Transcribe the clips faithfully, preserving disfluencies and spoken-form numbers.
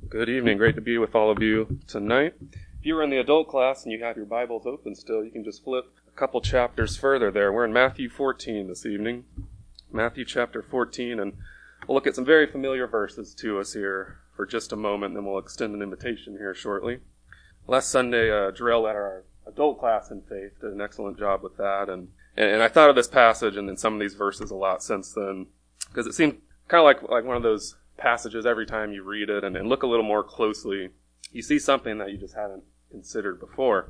Good evening. Great to be with all of you tonight. If you were in the adult class and you have your Bibles open still, you can just flip a couple chapters further there. We're in Matthew fourteen this evening. Matthew chapter fourteen, and we'll look at some very familiar verses to us here for just a moment, and then we'll extend an invitation here shortly. Last Sunday, uh, Jarrell led our adult class in faith, did an excellent job with that, and, and, and I thought of this passage and then some of these verses a lot since then, because it seemed kind of like, like one of those passages every time you read it and, and look a little more closely, you see something that you just hadn't considered before.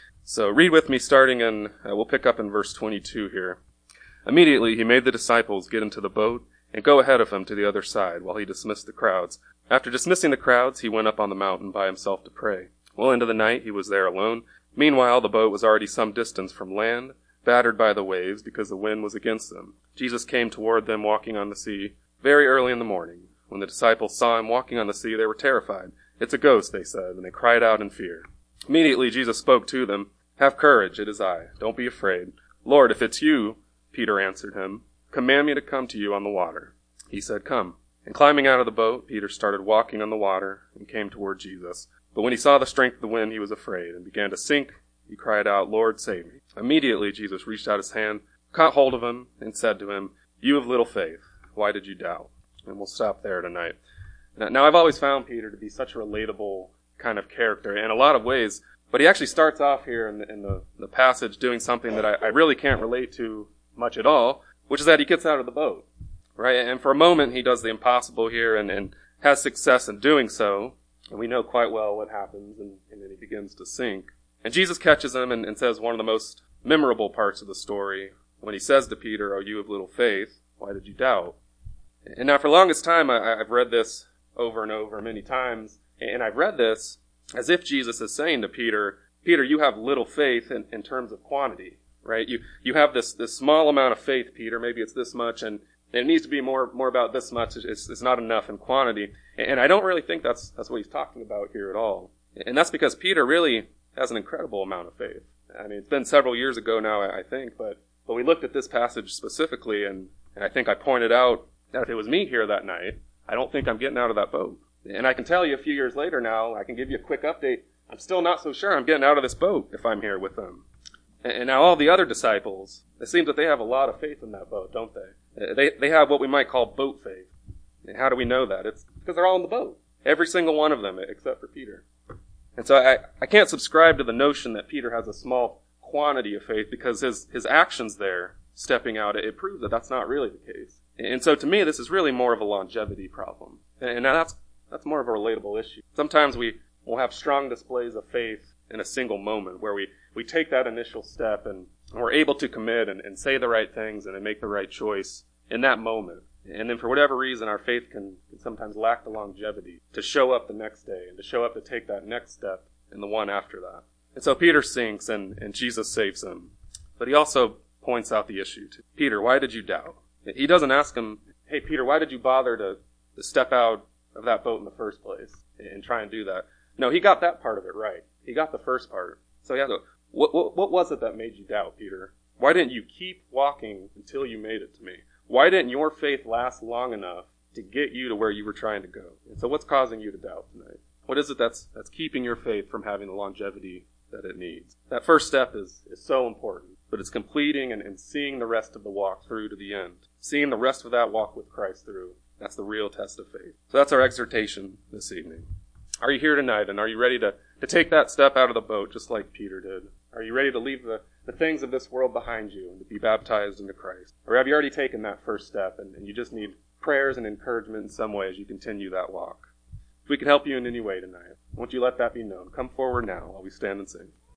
So read with me starting in, uh, we'll pick up in verse twenty-two here. Immediately he made the disciples get into the boat and go ahead of him to the other side while he dismissed the crowds. After dismissing the crowds, he went up on the mountain by himself to pray. Well into the night he was there alone. Meanwhile the boat was already some distance from land, battered by the waves because the wind was against them. Jesus came toward them walking on the sea very early in the morning. When the disciples saw him walking on the sea, they were terrified. "It's a ghost," they said, and they cried out in fear. Immediately Jesus spoke to them. "Have courage, it is I. Don't be afraid." "Lord, if it's you," Peter answered him, "command me to come to you on the water." He said, "Come." And climbing out of the boat, Peter started walking on the water and came toward Jesus. But when he saw the strength of the wind, he was afraid and began to sink. He cried out, "Lord, save me." Immediately Jesus reached out his hand, caught hold of him, and said to him, "You of little faith, why did you doubt?" And we'll stop there tonight. Now, I've always found Peter to be such a relatable kind of character in a lot of ways, but he actually starts off here in the, in the, the passage doing something that I, I really can't relate to much at all, which is that he gets out of the boat, right? And for a moment, he does the impossible here and, and has success in doing so, and we know quite well what happens, and, and then he begins to sink. And Jesus catches him and, and says one of the most memorable parts of the story when he says to Peter, "Oh, you of little faith, why did you doubt?" And now for the longest time, I, I've read this over and over many times, and I've read this as if Jesus is saying to Peter, Peter, you have little faith in, in terms of quantity, right? You you have this, this small amount of faith, Peter, maybe it's this much, and it needs to be more more about this much, it's, it's not enough in quantity. And I don't really think that's that's what he's talking about here at all. And that's because Peter really has an incredible amount of faith. I mean, it's been several years ago now, I think, but, but we looked at this passage specifically, and, and I think I pointed out that if it was me here that night, I don't think I'm getting out of that boat. And I can tell you a few years later now, I can give you a quick update, I'm still not so sure I'm getting out of this boat if I'm here with them. And now all the other disciples, it seems that they have a lot of faith in that boat, don't they? They they have what we might call boat faith. And how do we know that? It's because they're all in the boat. Every single one of them, except for Peter. And so I, I can't subscribe to the notion that Peter has a small quantity of faith because his, his actions there, stepping out, it proves that that's not really the case. And so to me, this is really more of a longevity problem. And that's that's more of a relatable issue. Sometimes we will have strong displays of faith in a single moment where we, we take that initial step and we're able to commit and, and say the right things and make the right choice in that moment. And then for whatever reason, our faith can, can sometimes lack the longevity to show up the next day and to show up to take that next step and the one after that. And so Peter sinks and, and Jesus saves him. But he also points out the issue to Peter, why did you doubt? He doesn't ask him, "Hey, Peter, why did you bother to, to step out of that boat in the first place and try and do that?" No, he got that part of it right. He got the first part. So he has to, what, what, what was it that made you doubt, Peter? Why didn't you keep walking until you made it to me? Why didn't your faith last long enough to get you to where you were trying to go? And so what's causing you to doubt tonight? What is it that's that's keeping your faith from having the longevity that it needs? That first step is, is so important, but it's completing and, and seeing the rest of the walk through to the end. Seeing the rest of that walk with Christ through. That's the real test of faith. So that's our exhortation this evening. Are you here tonight, and are you ready to, to take that step out of the boat just like Peter did? Are you ready to leave the, the things of this world behind you and to be baptized into Christ? Or have you already taken that first step and, and you just need prayers and encouragement in some way as you continue that walk? If we can help you in any way tonight, won't you let that be known? Come forward now while we stand and sing.